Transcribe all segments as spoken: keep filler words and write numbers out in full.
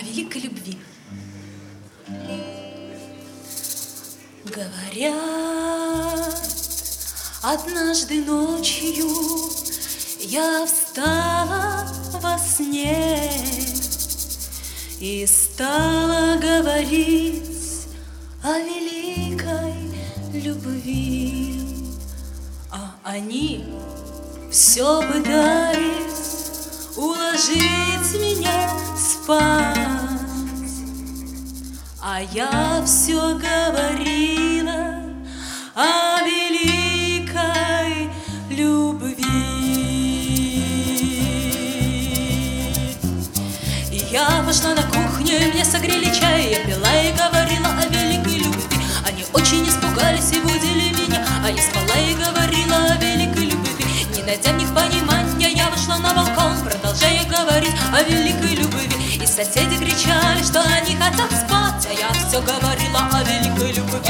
великой любви. Говорят, однажды ночью я встала во сне и стала говорить о великой любви, а они все пытались уложить меня спать, а я все говорила о великой любви. И я пошла на кухню, и мне согрели чай, я пила и говорила о великой любви. Они очень испугались и будили меня, а я спала и говорила о великой любви. Не найдя в них понимания, я вышла на балкон, продолжая говорить о великой любви. И соседи кричали, что они хотят спать, а я все говорила о великой любви.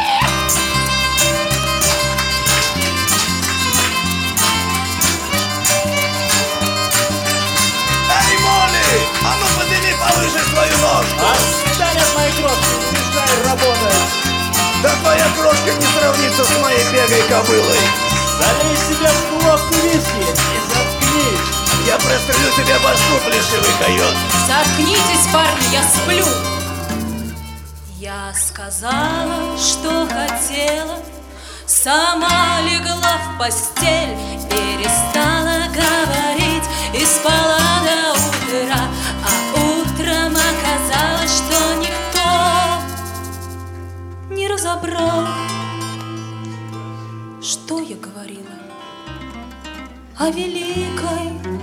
Эй, Молли, а ну подними повыше свою ножку. Отстань от моей крошки, не мешай работать. Да твоя крошка не сравнится с моей бегой кобылой. Залей себе в глотку виски и заткнись. Я прострелю тебе башку, плешивый койот. Заткнитесь, парни, я сплю. Я сказала, что хотела, сама легла в постель, перестала говорить и спала до утра. А утром оказалось, что никто не разобрал, что я говорила о великой